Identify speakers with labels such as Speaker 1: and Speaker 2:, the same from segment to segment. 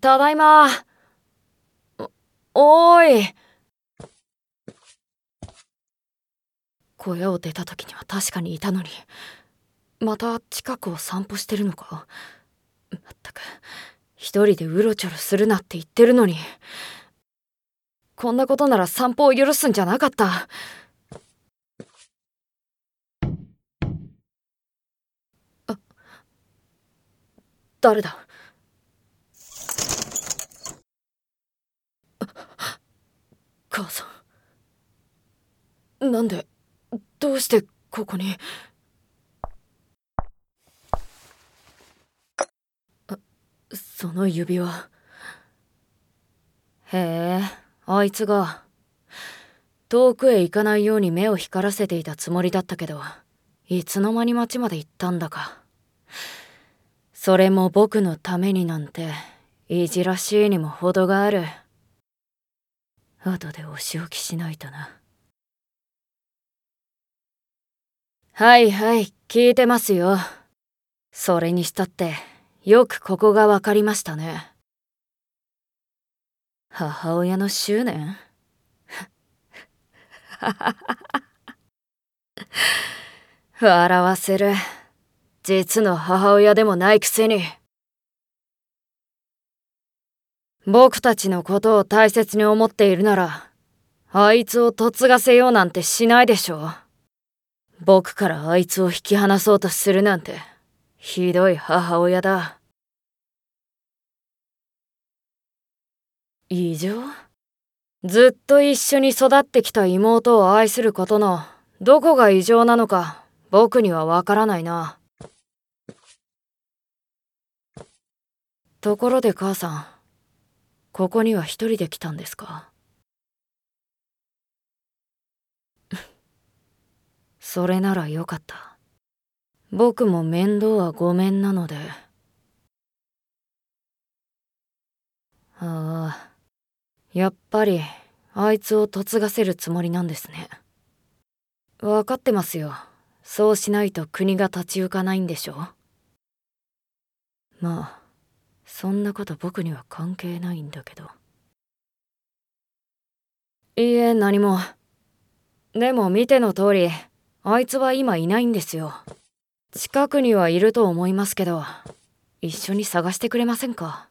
Speaker 1: ただいま。おーい。小屋を出た時には確かにいたのに、また近くを散歩してるのか。まったく、一人でうろちょろするなって言ってるのに。こんなことなら散歩を許すんじゃなかった。誰だ。母さん、なんで、どうしてここに。その指輪。へえ、あいつが。遠くへ行かないように目を光らせていたつもりだったけど、いつの間に町まで行ったんだか。それも僕のためになんて、いじらしいにも程がある。後でお仕置きしないとな。はいはい、聞いてますよ。それにしたって、よくここがわかりましたね。母親の執念？笑わせる。実の母親でもないくせに。僕たちのことを大切に思っているなら、あいつを嫁がせようなんてしないでしょう。僕からあいつを引き離そうとするなんて、ひどい母親だ。異常？ずっと一緒に育ってきた妹を愛することのどこが異常なのか僕にはわからないな。ところで母さん、ここには一人で来たんですか？それならよかった。僕も面倒はごめんなので。ああ、やっぱりあいつを嫁がせるつもりなんですね。わかってますよ。そうしないと国が立ち行かないんでしょ。まあ、そんなこと僕には関係ないんだけど。いいえ、何も。でも見ての通り、あいつは今いないんですよ。近くにはいると思いますけど、一緒に探してくれませんか？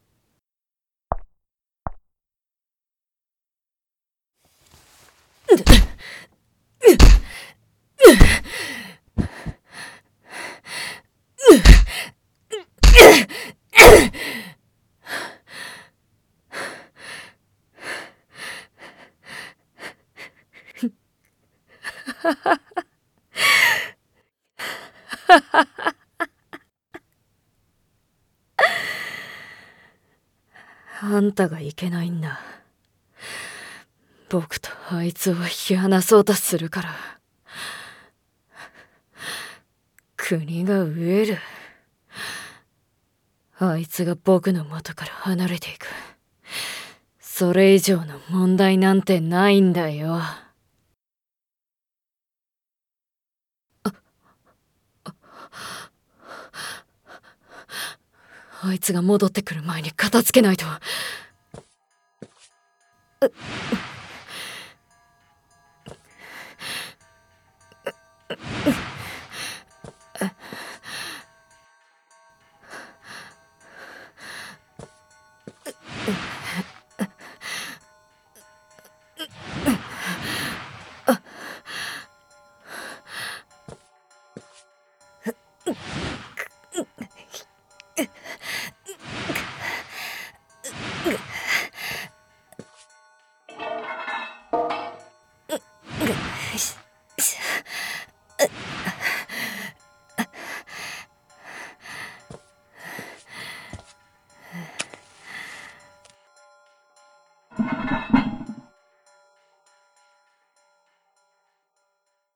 Speaker 1: あんたがいけないんだ。僕とあいつを引き離そうとするから。国が飢える。あいつが僕の元から離れていく。それ以上の問題なんてないんだよ。あいつが戻ってくる前に片付けないと。